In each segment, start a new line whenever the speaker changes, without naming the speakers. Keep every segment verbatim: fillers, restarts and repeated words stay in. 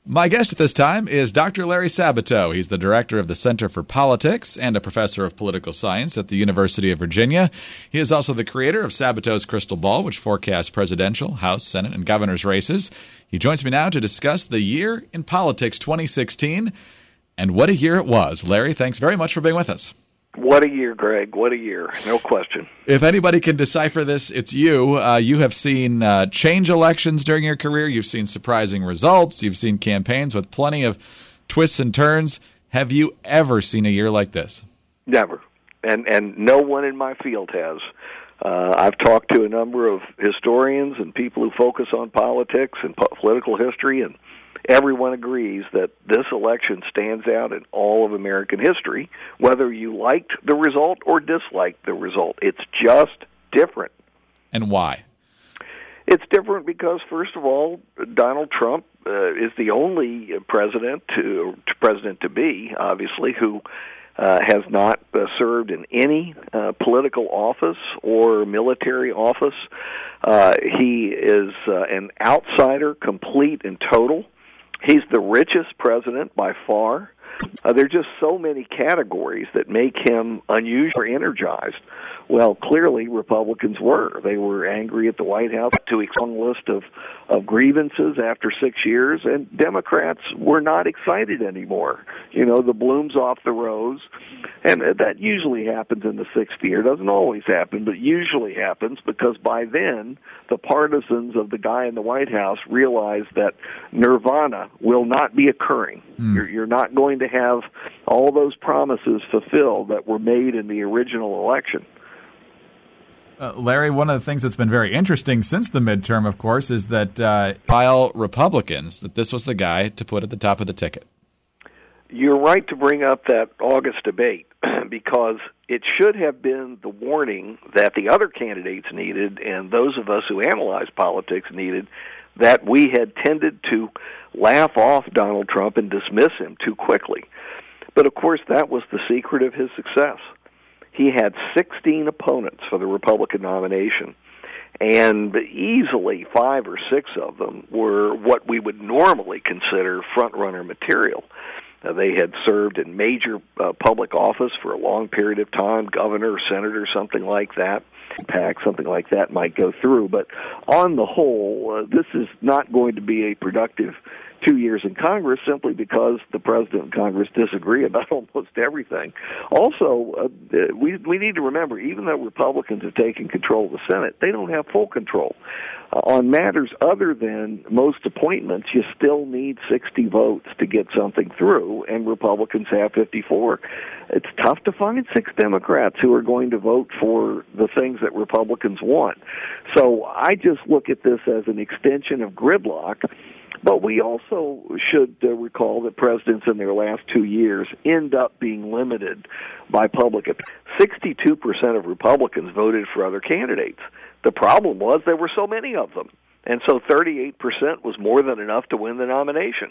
My guest at this time is Doctor Larry Sabato. He's the director of the Center for Politics and a professor of political science at the University of Virginia. He is also the creator of Sabato's Crystal Ball, which forecasts presidential, House, Senate, and governor's races. He joins me now to discuss the year in politics twenty sixteen, and what a year it was. Larry, thanks very much for being with us.
What a year, Greg. What a year. No question.
If anybody can decipher this, it's you. Uh, you have seen uh, change elections during your career. You've seen surprising results. You've seen campaigns with plenty of twists and turns. Have you ever seen a year like this?
Never. And and no one in my field has. Uh, I've talked to a number of historians and people who focus on politics and po- political history, and everyone agrees that this election stands out in all of American history, whether you liked the result or disliked the result. It's just different.
And why?
It's different because, first of all, Donald Trump uh, is the only president to, to president to be, obviously, who uh, has not uh, served in any uh, political office or military office. Uh, he is uh, an outsider, complete and total. He's the richest president by far. Uh, there are just so many categories that make him unusual or energized. Well, clearly Republicans were. They were angry at the White House to a long list of, of grievances after six years, and Democrats were not excited anymore. You know, the bloom's off the rose, and that usually happens in the sixth year. It doesn't always happen, but usually happens because by then the partisans of the guy in the White House realize that nirvana will not be occurring. Mm. You're, you're not going to have all those promises fulfilled that were made in the original election.
Uh, Larry, one of the things that's been very interesting since the midterm, of course, is that uh, while Republicans, that this was the guy to put at the top of the ticket.
You're right to bring up that August debate because it should have been the warning that the other candidates needed and those of us who analyze politics needed, that we had tended to laugh off Donald Trump and dismiss him too quickly. But, of course, that was the secret of his success. He had sixteen opponents for the Republican nomination, and easily five or six of them were what we would normally consider front-runner material. Uh, they had served in major uh, public office for a long period of time, governor, senator, something like that. PAC, something like that might go through. But on the whole, uh, this is not going to be a productive two years in Congress simply because the President and Congress disagree about almost everything. Also, uh, we we need to remember, even though Republicans have taken control of the Senate, they don't have full control. Uh, on matters other than most appointments, you still need sixty votes to get something through, and Republicans have fifty-four. It's tough to find six Democrats who are going to vote for the things that Republicans want. So I just look at this as an extension of gridlock. But we also should uh, recall that presidents in their last two years end up being limited by public opinion. sixty-two percent of Republicans voted for other candidates. The problem was there were so many of them, and so thirty-eight percent was more than enough to win the nomination.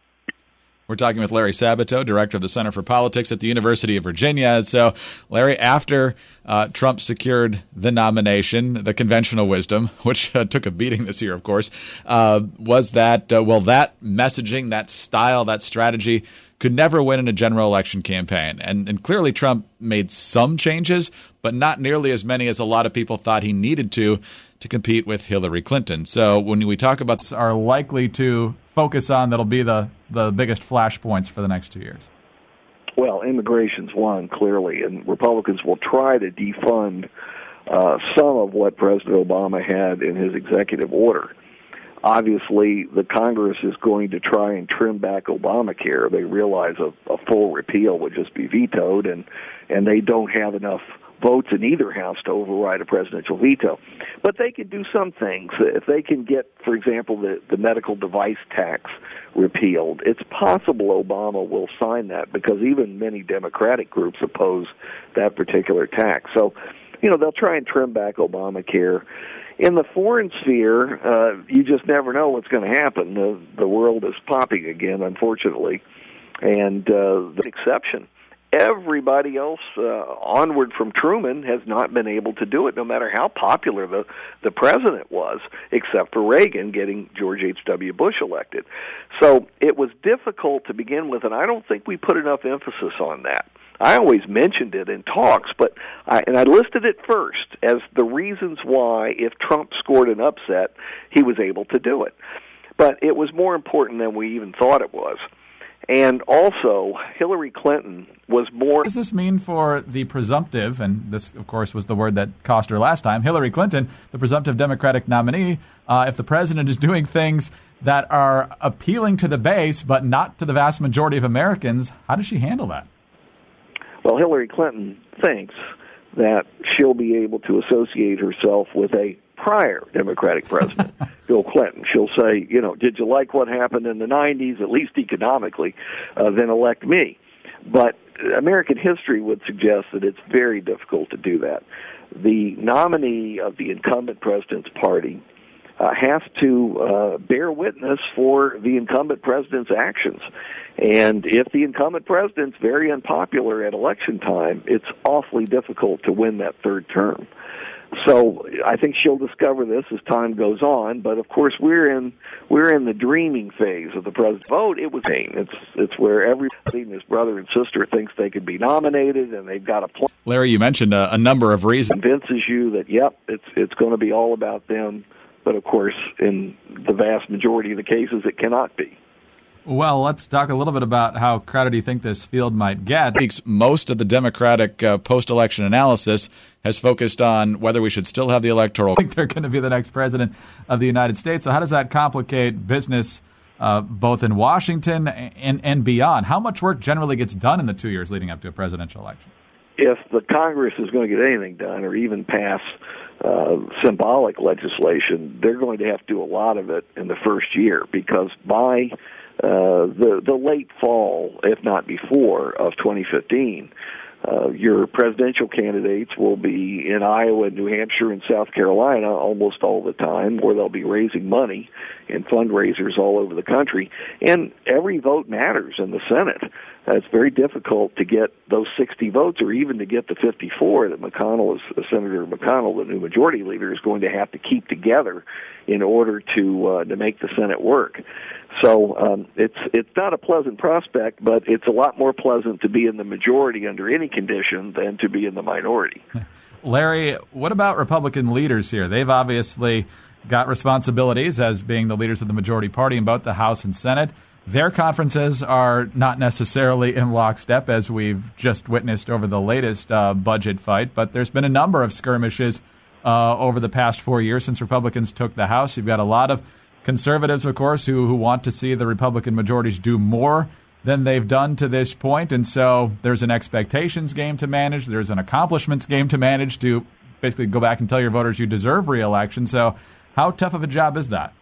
We're talking with Larry Sabato, director of the Center for Politics at the University of Virginia. So, Larry, after uh, Trump secured the nomination, the conventional wisdom, which uh, took a beating this year, of course, uh, was that, uh, well, that messaging, that style, that strategy could never win in a general election campaign. And, and clearly Trump made some changes, but not nearly as many as a lot of people thought he needed to to compete with Hillary Clinton. So when we talk about are likely to focus on, that'll be the, the biggest flashpoints for the next two years.
Well, immigration's one, clearly, and Republicans will try to defund uh, some of what President Obama had in his executive order. Obviously, the Congress is going to try and trim back Obamacare. They realize a, a full repeal would just be vetoed, and, and they don't have enough votes in either house to override a presidential veto. But they can do some things. If they can get, for example, the, the medical device tax repealed, it's possible Obama will sign that because even many Democratic groups oppose that particular tax. So, you know, they'll try and trim back Obamacare. In the foreign sphere, uh, you just never know what's going to happen. The, the world is popping again, unfortunately, and uh, the exception. everybody else uh, onward from Truman has not been able to do it, no matter how popular the, the president was, except for Reagan getting George H W. Bush elected. So it was difficult to begin with, and I don't think we put enough emphasis on that. I always mentioned it in talks, but I, and I listed it first as the reasons why, if Trump scored an upset, he was able to do it. But it was more important than we even thought it was. And also, Hillary Clinton was more...
What does this mean for the presumptive, and this, of course, was the word that cost her last time, Hillary Clinton, the presumptive Democratic nominee, uh, if the president is doing things that are appealing to the base but not to the vast majority of Americans, how does she handle that?
Well, Hillary Clinton thinks that she'll be able to associate herself with a prior Democratic president, Bill Clinton. She'll say, you know, did you like what happened in the nineties, at least economically, uh, then elect me. But American history would suggest that it's very difficult to do that. The nominee of the incumbent president's party uh, has to uh, bear witness for the incumbent president's actions. And if the incumbent president's very unpopular at election time, it's awfully difficult to win that third term. So I think she'll discover this as time goes on. But of course, we're in we're in the dreaming phase of the president's vote. It was it's it's where everybody and his brother and sister thinks they could be nominated, and they've got a plan.
Larry, you mentioned a, a number of reasons.
Convinces you that yep, it's it's going to be all about them. But of course, in the vast majority of the cases, it cannot be.
Well, let's talk a little bit about how crowded you think this field might get. Most of the Democratic uh, post-election analysis has focused on whether we should still have the electoral. I think they're going to be the next president of the United States. So how does that complicate business uh, both in Washington and, and beyond? How much work generally gets done in the two years leading up to a presidential election?
If the Congress is going to get anything done or even pass uh, symbolic legislation, they're going to have to do a lot of it in the first year, because by Uh, the the late fall, if not before, of twenty fifteen, uh, your presidential candidates will be in Iowa, New Hampshire, and South Carolina almost all the time, where they'll be raising money in fundraisers all over the country. And every vote matters in the Senate. Uh, it's very difficult to get those sixty votes, or even to get the fifty-four that McConnell, is, uh, Senator McConnell, the new majority leader, is going to have to keep together in order to uh, to make the Senate work. So um, it's it's not a pleasant prospect, but it's a lot more pleasant to be in the majority under any condition than to be in the minority.
Larry, what about Republican leaders here? They've obviously got responsibilities as being the leaders of the majority party in both the House and Senate. Their conferences are not necessarily in lockstep, as we've just witnessed over the latest uh, budget fight, but there's been a number of skirmishes uh, over the past four years since Republicans took the House. You've got a lot of conservatives, of course, who, who want to see the Republican majorities do more than they've done to this point. And so there's an expectations game to manage. There's an accomplishments game to manage to basically go back and tell your voters you deserve re-election. So how tough of a job is that?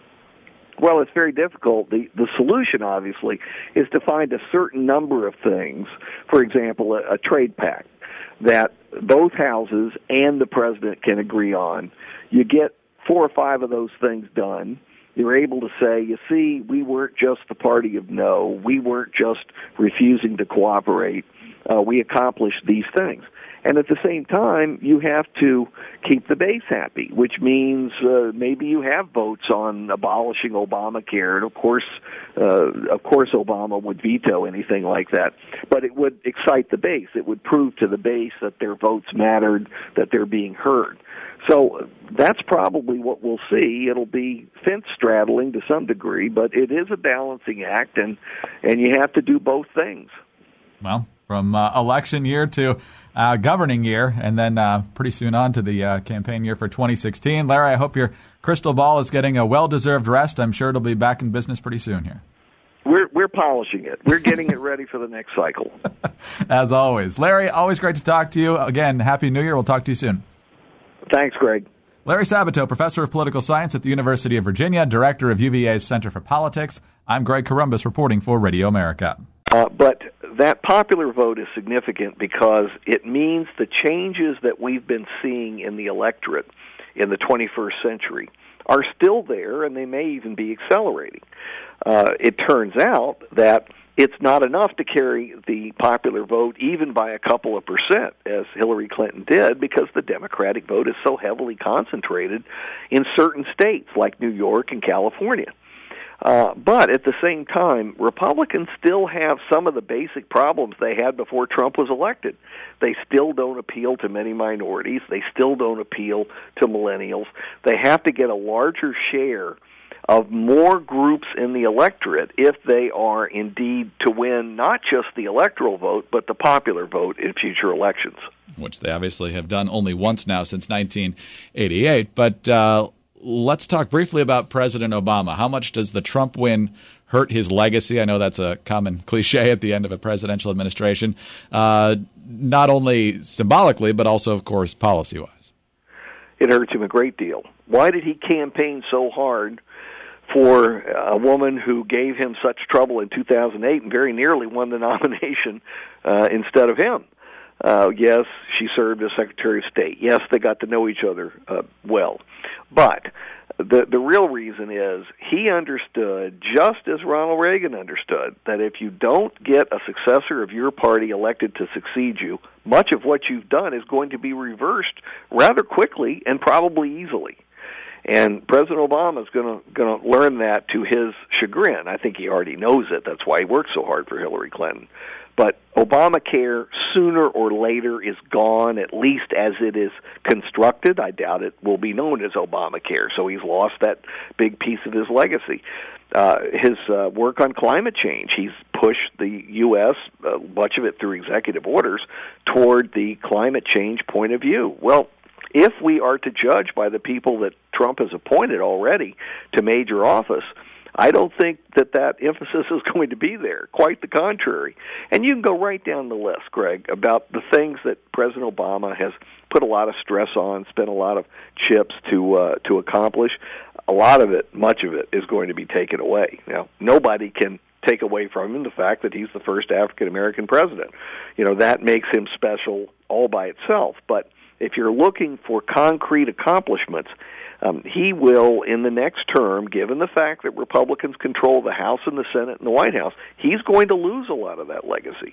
Well, it's very difficult. The the solution, obviously, is to find a certain number of things. For example, a, a trade pact that both houses and the president can agree on. You get four or five of those things done. You're able to say, you see, we weren't just the party of no. We weren't just refusing to cooperate. Uh, we accomplished these things. And at the same time, you have to keep the base happy, which means uh, maybe you have votes on abolishing Obamacare. And of course, uh, of course, Obama would veto anything like that. But it would excite the base. It would prove to the base that their votes mattered, that they're being heard. So that's probably what we'll see. It'll be fence straddling to some degree, but it is a balancing act, and, and you have to do both things.
Well, from uh, election year to uh, governing year, and then uh, pretty soon on to the uh, campaign year for twenty sixteen. Larry, I hope your crystal ball is getting a well-deserved rest. I'm sure it'll be back in business pretty soon here.
We're we're polishing it. We're getting it ready for the next cycle.
As always. Larry, always great to talk to you. Again, Happy New Year. We'll talk to you soon.
Thanks, Greg.
Larry Sabato, professor of political science at the University of Virginia, director of U V A's Center for Politics. I'm Greg Corombos reporting for Radio America.
Uh, but that popular vote is significant because it means the changes that we've been seeing in the electorate in the twenty-first century are still there, and they may even be accelerating. Uh, it turns out that it's not enough to carry the popular vote even by a couple of percent, as Hillary Clinton did, because the Democratic vote is so heavily concentrated in certain states like New York and California. Uh, but at the same time, Republicans still have some of the basic problems they had before Trump was elected. They still don't appeal to many minorities. They still don't appeal to millennials. They have to get a larger share of more groups in the electorate if they are indeed to win not just the electoral vote, but the popular vote in future elections.
Which they obviously have done only once now since nineteen eighty-eight. But uh, let's talk briefly about President Obama. How much does the Trump win hurt his legacy? I know that's a common cliche at the end of a presidential administration, uh, not only symbolically, but also, of course, policy-wise.
It hurts him a great deal. Why did he campaign so hard for a woman who gave him such trouble in two thousand eight and very nearly won the nomination uh, instead of him? Uh, yes, she served as Secretary of State. Yes, they got to know each other uh, well. But the the real reason is he understood, just as Ronald Reagan understood, that if you don't get a successor of your party elected to succeed you, much of what you've done is going to be reversed rather quickly and probably easily. And President Obama is going to going to learn that to his chagrin. I think he already knows it. That's why he worked so hard for Hillary Clinton. But Obamacare, sooner or later, is gone, at least as it is constructed. I doubt it will be known as Obamacare, so he's lost that big piece of his legacy. Uh, his uh, work on climate change, he's pushed the U S, uh, much of it through executive orders, toward the climate change point of view. Well, if we are to judge by the people that Trump has appointed already to major office, I don't think that that emphasis is going to be there. Quite the contrary. And you can go right down the list, Greg, about the things that President Obama has put a lot of stress on, spent a lot of chips to uh, to accomplish. A lot of it, much of it, is going to be taken away. Now, nobody can take away from him the fact that he's the first African-American president. You know, that makes him special all by itself. But if you're looking for concrete accomplishments, Um, he will, in the next term, given the fact that Republicans control the House and the Senate and the White House, he's going to lose a lot of that legacy.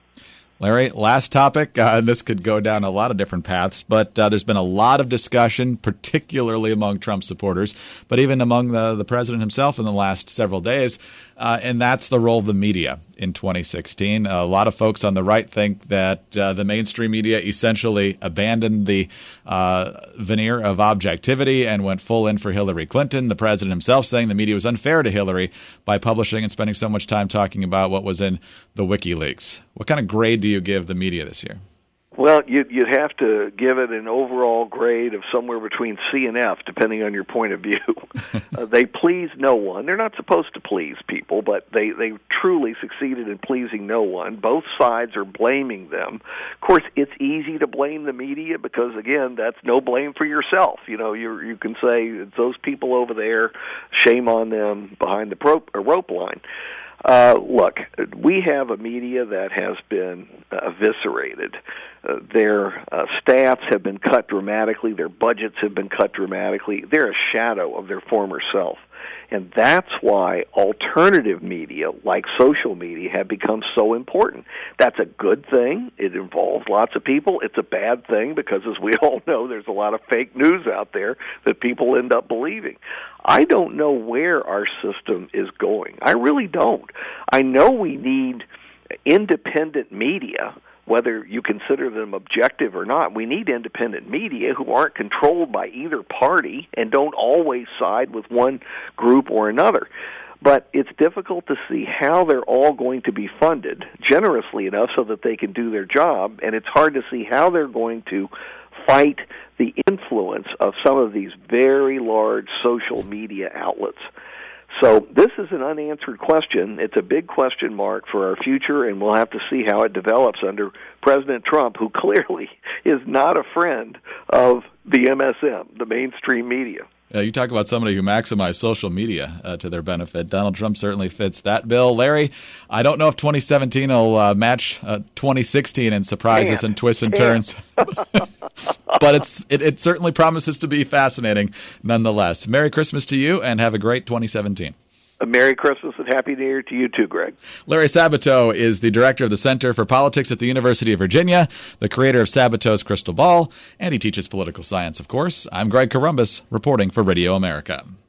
Larry, last topic, uh, and this could go down a lot of different paths, but uh, there's been a lot of discussion, particularly among Trump supporters, but even among the, the president himself in the last several days, uh, and that's the role of the media in twenty sixteen. A lot of folks on the right think that uh, the mainstream media essentially abandoned the uh, veneer of objectivity and went full in for Hillary Clinton. The president himself saying the media was unfair to Hillary by publishing and spending so much time talking about what was in the WikiLeaks. What kind of grade do you give the media this year?
Well, you'd, you'd have to give it an overall grade of somewhere between C and F, depending on your point of view. uh, they please no one. They're not supposed to please people, but they, they truly succeeded in pleasing no one. Both sides are blaming them. Of course, it's easy to blame the media because, again, that's no blame for yourself. You know, you you can say, it's those people over there, shame on them behind the pro- rope line. Uh, look, we have a media that has been uh, eviscerated. Uh, their uh, staffs have been cut dramatically. Their budgets have been cut dramatically. They're a shadow of their former self. And that's why alternative media, like social media, have become so important. That's a good thing. It involves lots of people. It's a bad thing because, as we all know, there's a lot of fake news out there that people end up believing. I don't know where our system is going. I really don't. I know we need independent media, whether you consider them objective or not. We need independent media who aren't controlled by either party and don't always side with one group or another. But it's difficult to see how they're all going to be funded generously enough so that they can do their job, and it's hard to see how they're going to fight the influence of some of these very large social media outlets. So this is an unanswered question. It's a big question mark for our future, and we'll have to see how it develops under President Trump, who clearly is not a friend of the M S M, the mainstream media.
Uh, you talk about somebody who maximized social media uh, to their benefit. Donald Trump certainly fits that bill. Larry, I don't know if twenty seventeen will uh, match uh, twenty sixteen and surprise
Can't.
us in twists and
Can't.
turns. but it's it, it certainly promises to be fascinating nonetheless. Merry Christmas to you, and have a great twenty seventeen.
A Merry Christmas and Happy New Year to you too, Greg.
Larry Sabato is the director of the Center for Politics at the University of Virginia, the creator of Sabato's Crystal Ball, and he teaches political science, of course. I'm Greg Corombos, reporting for Radio America.